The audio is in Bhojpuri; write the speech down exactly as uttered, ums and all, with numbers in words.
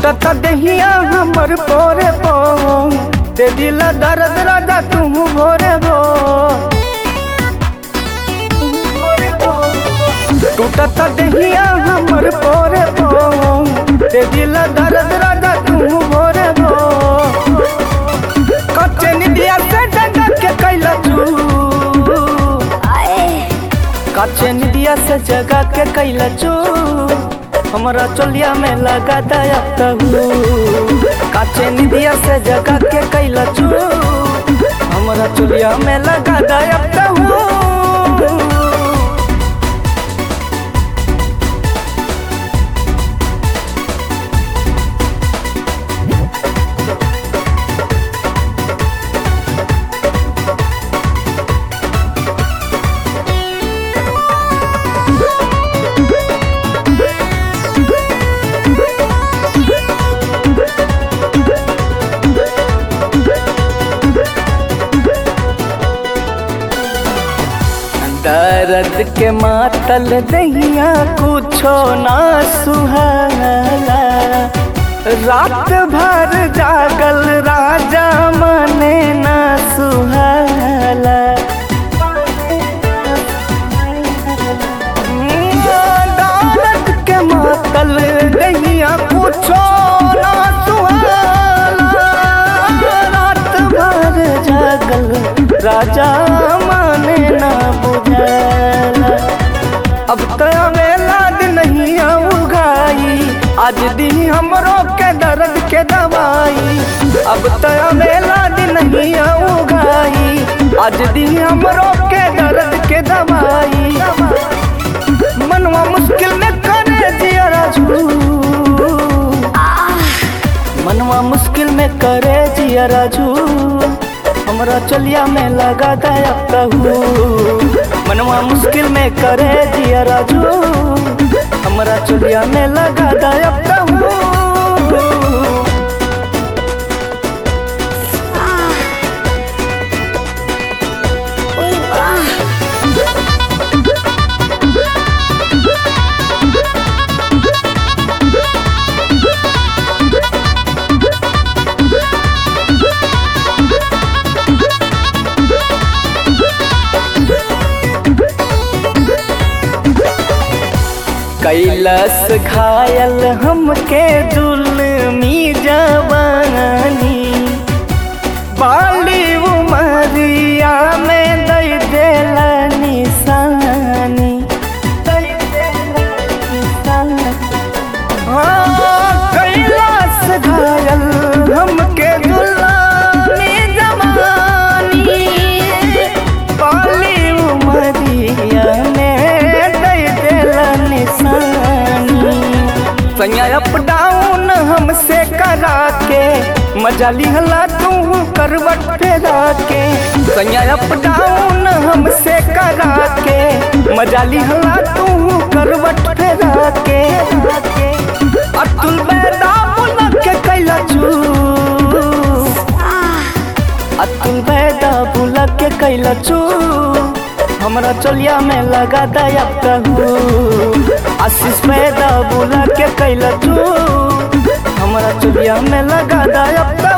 टूटत दहिया हमर पोरे पो दे दिल दर्द राजा तुम भोरे भो टूटत दहिया हमर पोरे पो दे दिल दर्द राजा तुम भोरे भो कच्चे निदिया से जगा के कैला चू कच्चे निदिया से जगा के कैला चू हमरा चोलिया में लगा दया कहू कच्चे निदिया से जगा के कैला चू हमरा चोलिया में लगा दया कहू दर्द के मातल दहिया कुछो ना सुहाला रात भर जागल राजा मने ना सुहाला दर्द के मातल दहिया कुछो ना सुहाला रात भर जागल राजा मने ना अब तो वेला नहीं उगाई आज दी हमरो के दर्द के दवाई अब तो वेला नहीं उगाई आज दी हमरो के दर्द के दवाई मनवा मुश्किल में करे जिया झू मनवा मुश्किल में करे जिया झू हमरा चलिया में लगा दया कहू मनवा मुश्किल में करे दिया राजू हमरा चलिया में लगा दया कहू कैलस घायल हमके जुल्मी जवानी बाली उमरिया में दई देला निशानी कैलस घायल हमके जुल्मी जवानी बाली उमरिया सैया अप डाउन हमसे करा के मजा लिहला तू करवट फेरा के सैया अप डाउन हमसे करा के मजा लिहला तू करवट फेरा के अतुल बैदा बुला के कैला चू अतुल बैदा बुला के कैला चू हमरा चलिया में लगा दया कहू आशीष पैदा बुला के कैला तू हमरा चलिया में लगा दया कहू।